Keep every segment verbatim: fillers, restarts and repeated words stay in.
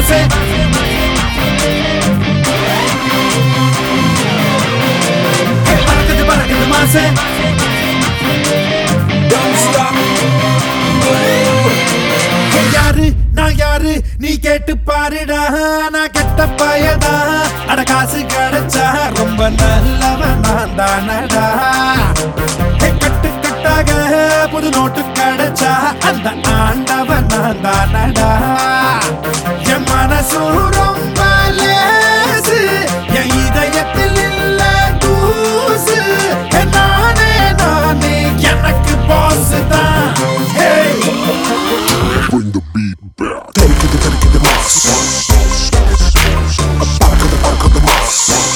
மாசு பறக்குது பறக்குது மாசு யாரு நான் யாரு நீ கேட்டு பாருடா நான் கெட்ட பயடா அட காசு கிடைச்சா ரொம்ப நல்லவன் நான் தானடா கட்டு கட்டாக புது நோட்டு கிடைச்சா அந்த ஆண்டவன் நான் தானடா என் மனசும் ரொம்ப லேசு என் இதயத்தில் இல்ல தூசு நானே நானே எனக்கு பாஸ் தான் Bring the beat back. Take it, take it, mas. Barca de barca de mas.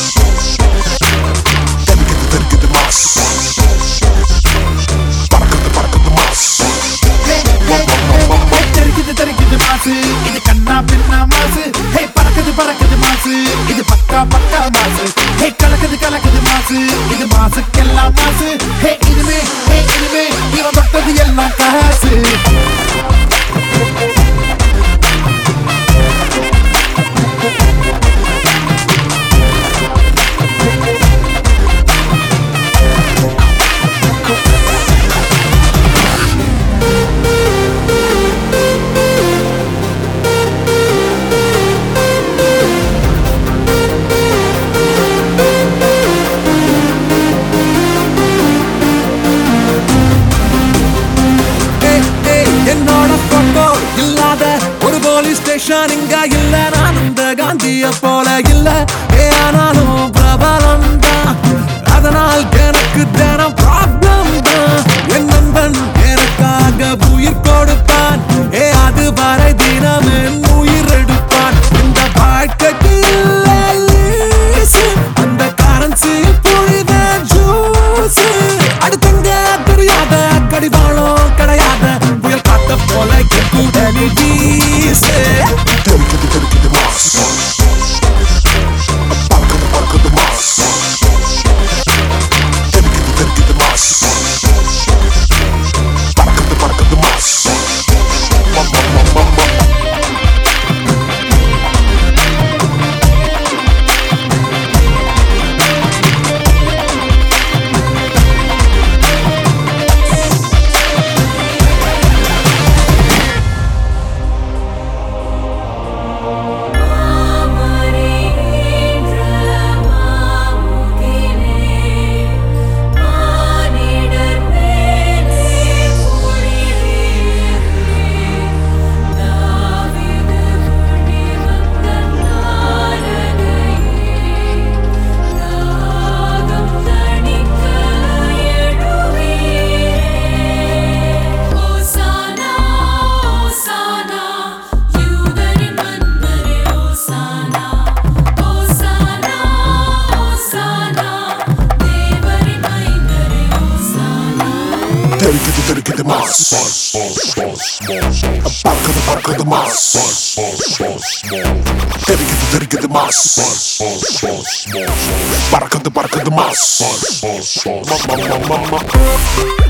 Take it, take it, mas. Barca de barca de mas. தெரிக்குது தெரிக்குது மாசு இது கண்ணா பின்னா மாசு ஹே பறக்குது பறக்குது மாசு இது பக்கா பக்கா மாசு ஹே கலக்குது கலக்குது மாசு இது மாசுக்கெல்லாம் மாசு ஹே இனிமே ஹே இனிமே இவன் தொட்டது எல்லாம் காசு இங்க இல்ல நான் இந்த காந்திய போல இல்ல ஏனாலும் பிரபலம் தான் அதனால் எனக்கு தினம் ப்ராப்ளம் தான் என் நண்பன் எனக்காக உயிர் கொடுப்பான் ஏ அது வரை தினம் என் உயிர் எடுப்பான் இந்த வாழ்க்கைக்கு அந்த கரன்சி புரித ஜூஸ் அடுத்தங்க தெரியாத கடிவாளம் கிடையாத புயல் காத்த போல கூட நீ வீசு Take it, take it, mas. Barca de barca de mas. Take it, take it, mas. Barca de barca de mas. Mama, mama, mama. Take it, take it, mas. Barca de barca de mas. Take it, take it, mas. Barca de barca de mas. Mama, mama, mama.